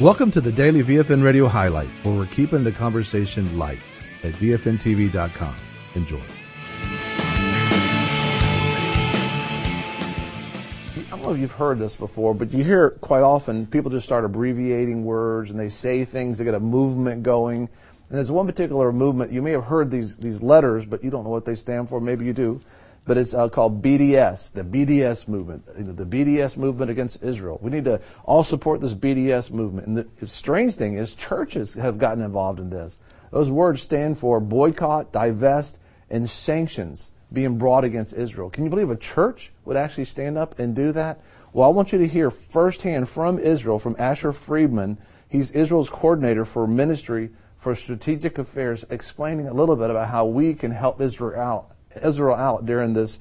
Welcome to the Daily VFN Radio Highlights, where we're keeping the conversation light at VFNTV.com. Enjoy. I don't know if you've heard this before, but you hear quite often people just start abbreviating words and they say things to get a movement going. And there's one particular movement, you may have heard these letters, but you don't know what they stand for, maybe you do. But it's called BDS, the BDS movement, the BDS movement against Israel. We need to all support this BDS movement. And the strange thing is churches have gotten involved in this. Those words stand for boycott, divest, and sanctions being brought against Israel. Can you believe a church would actually stand up and do that? Well, I want you to hear firsthand from Israel, from Asher Friedman. He's Israel's coordinator for ministry for strategic affairs, explaining a little bit about how we can help Israel out during this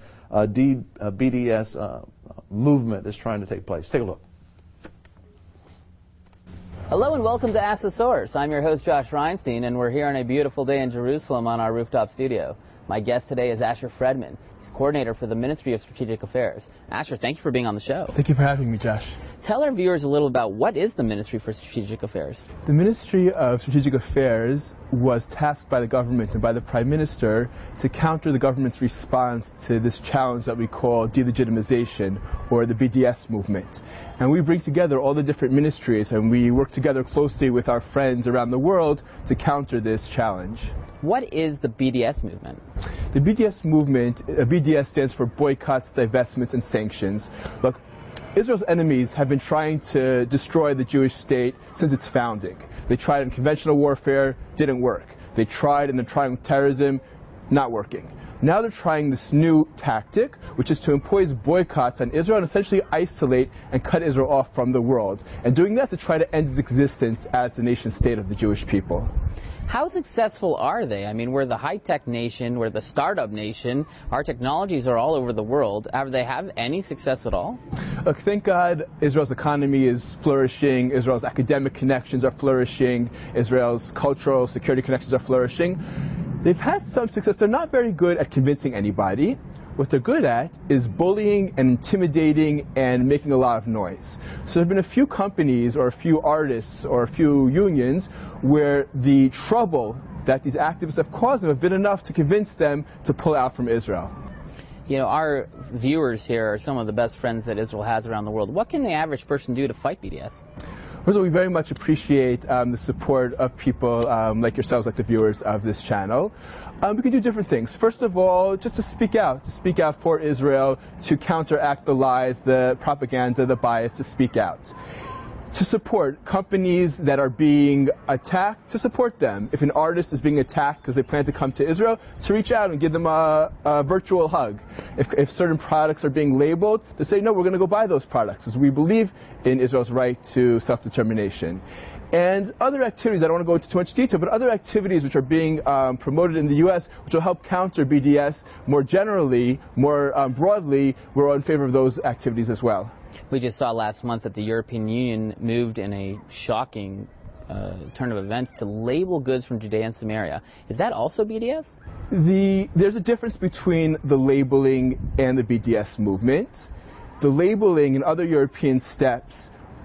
BDS movement that's trying to take place. Take a look. Hello and welcome to Ask the Source. I'm your host Josh Reinstein, and we're here on a beautiful day in Jerusalem on our rooftop studio. My guest today is Asher Friedman. He's coordinator for the Ministry of Strategic Affairs. Asher, thank you for being on the show. Thank you for having me, Josh. Tell our viewers a little about what is the Ministry for Strategic Affairs. The Ministry of Strategic Affairs was tasked by the government and by the Prime Minister to counter the government's response to this challenge that we call delegitimization, or the BDS movement. And we bring together all the different ministries and we work together closely with our friends around the world to counter this challenge. What is the BDS movement? The BDS movement, BDS stands for boycotts, divestments, and sanctions. Look, Israel's enemies have been trying to destroy the Jewish state since its founding. They tried in conventional warfare, didn't work. They tried and they're trying with terrorism, not working. Now they're trying this new tactic, which is to impose boycotts on Israel and essentially isolate and cut Israel off from the world. And doing that to try to end its existence as the nation state of the Jewish people. How successful are they? I mean, we're the high-tech nation, we're the startup nation, our technologies are all over the world. Have they have any success at all? Look, thank God Israel's economy is flourishing, Israel's academic connections are flourishing, Israel's cultural security connections are flourishing. They've had some success. They're not very good at convincing anybody. What they're good at is bullying and intimidating and making a lot of noise. So there have been a few companies or a few artists or a few unions where the trouble that these activists have caused them have been enough to convince them to pull out from Israel. You know, our viewers here are some of the best friends that Israel has around the world. What can the average person do to fight BDS? First of all, we very much appreciate the support of people like yourselves, like the viewers of this channel. We can do different things. First of all, just to speak out for Israel, to counteract the lies, the propaganda, the bias, to speak out. To support companies that are being attacked, to support them. If an artist is being attacked because they plan to come to Israel, to reach out and give them a virtual hug. If certain products are being labeled, to say, no, we're going to go buy those products, because we believe in Israel's right to self-determination. And other activities, I don't want to go into too much detail, but other activities which are being promoted in the U.S., which will help counter BDS more generally, more broadly, we're in favor of those activities as well. We just saw last month that the European Union moved in a shocking turn of events to label goods from Judea and Samaria. Is that also BDS? There's a difference between the labeling and the BDS movement. The labeling and other European steps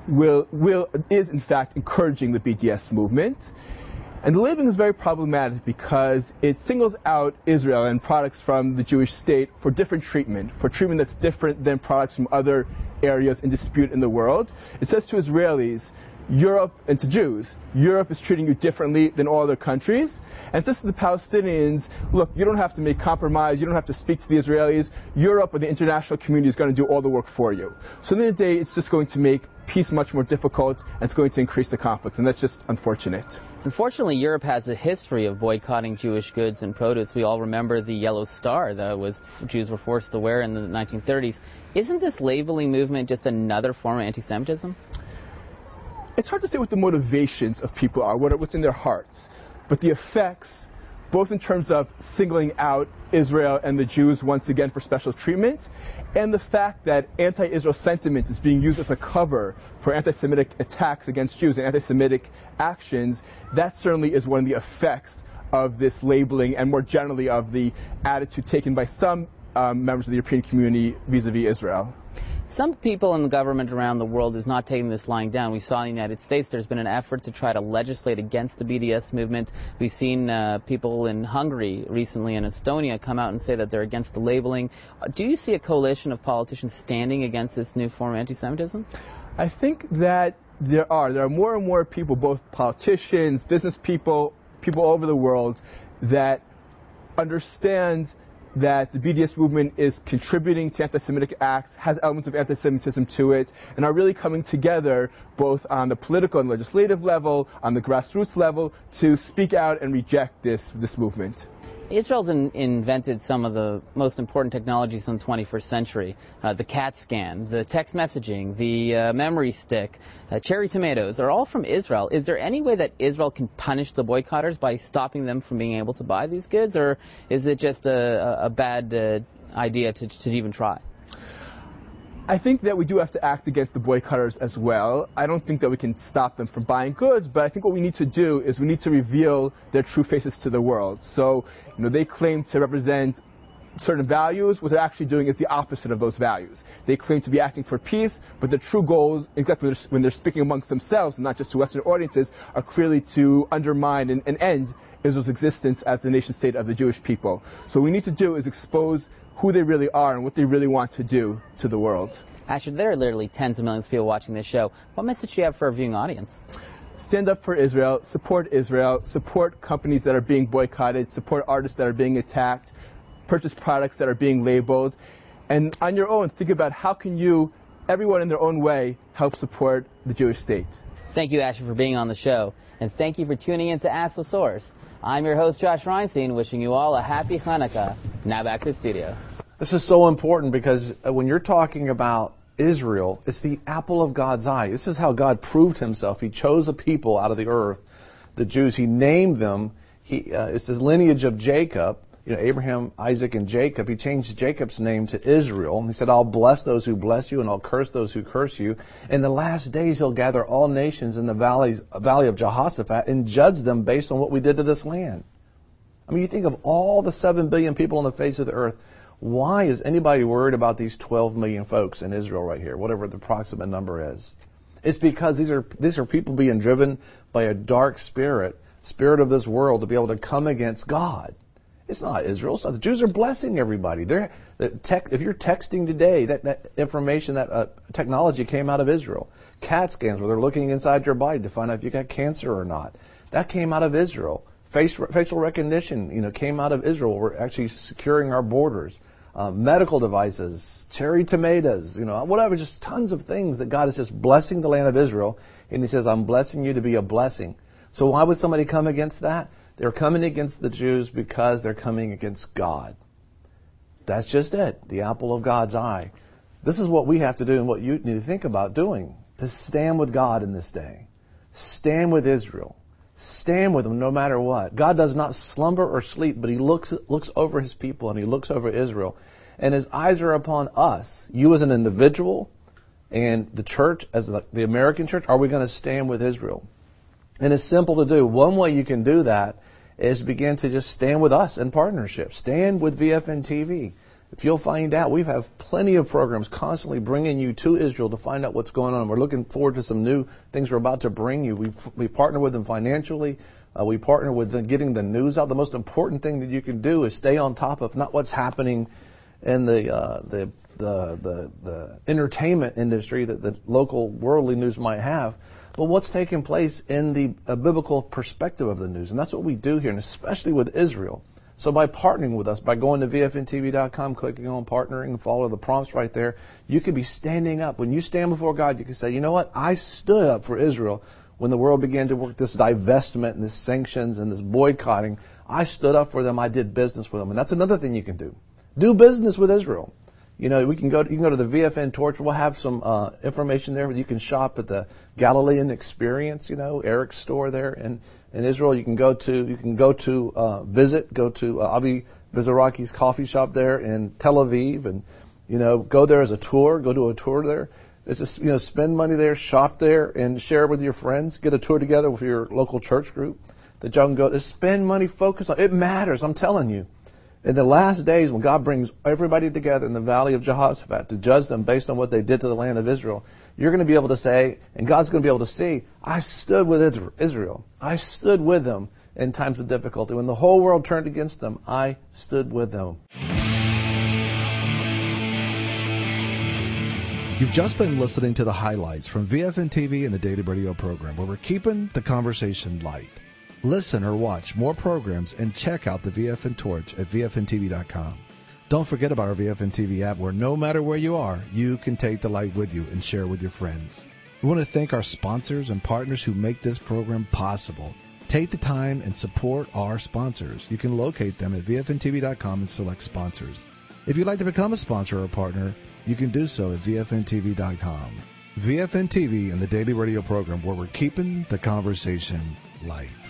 is in fact encouraging the BDS movement. And the labeling is very problematic because it singles out Israel and products from the Jewish state for different treatment, for treatment that's different than products from other areas in dispute in the world. It says to Israelis, Europe, and to Jews, Europe is treating you differently than all other countries. And it says to the Palestinians, look, you don't have to make compromise, you don't have to speak to the Israelis, Europe or the international community is going to do all the work for you. So at the end of the day, it's just going to make peace much more difficult, and it's going to increase the conflict, and that's just unfortunate. Unfortunately, Europe has a history of boycotting Jewish goods and produce. We all remember the yellow star that Jews were forced to wear in the 1930s. Isn't this labeling movement just another form of anti-Semitism? It's hard to say what the motivations of people are, what's in their hearts, but the effects, both in terms of singling out Israel and the Jews once again for special treatment, and the fact that anti-Israel sentiment is being used as a cover for anti-Semitic attacks against Jews and anti-Semitic actions, that certainly is one of the effects of this labeling and more generally of the attitude taken by some members of the European community vis-a-vis Israel. Some people in the government around the world is not taking this lying down. We saw in the United States there's been an effort to try to legislate against the BDS movement. We've seen people in Hungary recently and Estonia come out and say that they're against the labeling. Do you see a coalition of politicians standing against this new form of anti-Semitism? I think that there are more and more people, both politicians, business people, people all over the world, that understand that the BDS movement is contributing to anti-Semitic acts, has elements of anti-Semitism to it, and are really coming together both on the political and legislative level, on the grassroots level, to speak out and reject this movement. Israel's invented some of the most important technologies in the 21st century. The CAT scan, the text messaging, the memory stick, cherry tomatoes are all from Israel. Is there any way that Israel can punish the boycotters by stopping them from being able to buy these goods, or is it just a bad idea to even try? I think that we do have to act against the boycotters as well. I don't think that we can stop them from buying goods, but I think what we need to do is we need to reveal their true faces to the world. So, they claim to represent certain values. What they're actually doing is the opposite of those values. They claim to be acting for peace, but the true goals, exactly when they're speaking amongst themselves and not just to Western audiences, are clearly to undermine and end Israel's existence as the nation state of the Jewish people. So what we need to do is expose who they really are and what they really want to do to the world. Asher, there are literally tens of millions of people watching this show. What message do you have for our viewing audience? Stand up for Israel, support companies that are being boycotted, support artists that are being attacked, purchase products that are being labeled, and on your own, think about how can you, everyone in their own way, help support the Jewish state. Thank you, Asher, for being on the show, and thank you for tuning in to Ask the Source. I'm your host, Josh Reinstein, wishing you all a happy Hanukkah. Now back to the studio. This is so important because when you're talking about Israel, it's the apple of God's eye. This is how God proved himself. He chose a people out of the earth, the Jews. He named them. It's the lineage of Jacob, Abraham, Isaac, and Jacob. He changed Jacob's name to Israel. He said, I'll bless those who bless you, and I'll curse those who curse you. In the last days, he'll gather all nations in the valley of Jehoshaphat and judge them based on what we did to this land. I mean, you think of all the 7 billion people on the face of the earth. Why is anybody worried about these 12 million folks in Israel right here, whatever the approximate number is? It's because these are people being driven by a dark spirit of this world to be able to come against God. It's not Israel. The Jews are blessing everybody. If you're texting today, that information, that technology came out of Israel. CAT scans, where they're looking inside your body to find out if you got cancer or not, that came out of Israel. Facial recognition, came out of Israel. We're actually securing our borders. Medical devices, cherry tomatoes, whatever, just tons of things that God is just blessing the land of Israel. And he says, I'm blessing you to be a blessing. So why would somebody come against that? They're coming against the Jews because they're coming against God. That's just it, the apple of God's eye. This is what we have to do and what you need to think about doing, to stand with God in this day. Stand with Israel. Stand with them no matter what. God does not slumber or sleep, but he looks over his people and he looks over Israel. And his eyes are upon us, you as an individual and the church, as the American church. Are we going to stand with Israel? And it's simple to do. One way you can do that is begin to just stand with us in partnership. Stand with VFN TV. If you'll find out, we have plenty of programs constantly bringing you to Israel to find out what's going on. We're looking forward to some new things we're about to bring you. We partner with them financially. We partner with them getting the news out. The most important thing that you can do is stay on top of not what's happening in the entertainment industry that the local worldly news might have, but what's taking place in the biblical perspective of the news. And that's what we do here, and especially with Israel. So by partnering with us, by going to VFNTV.com, clicking on partnering and follow the prompts right there, you can be standing up. When you stand before God, you can say, you know what? I stood up for Israel when the world began to work this divestment and this sanctions and this boycotting. I stood up for them. I did business with them. And that's another thing you can do. Do business with Israel. You can go to the VFN Torch. We'll have some information there. You can shop at the Galilean Experience, Eric's store there in Israel. You can go to Avi Vizaraki's coffee shop there in Tel Aviv, and go there as a tour. Go do a tour there. It's just, spend money there, shop there, and share it with your friends. Get a tour together with your local church group that y'all can go. Just spend money, focus on it. Matters. I'm telling you. In the last days, when God brings everybody together in the valley of Jehoshaphat to judge them based on what they did to the land of Israel, you're going to be able to say, and God's going to be able to see, I stood with Israel. I stood with them in times of difficulty. When the whole world turned against them, I stood with them. You've just been listening to the highlights from VFN TV and the Daily Radio program, where we're keeping the conversation light. Listen or watch more programs and check out the VFN Torch at VFNTV.com. Don't forget about our VFN TV app, where no matter where you are, you can take the light with you and share with your friends. We want to thank our sponsors and partners who make this program possible. Take the time and support our sponsors. You can locate them at VFNTV.com and select sponsors. If you'd like to become a sponsor or a partner, you can do so at VFNTV.com. VFN TV and the Daily Radio program, where we're keeping the conversation light.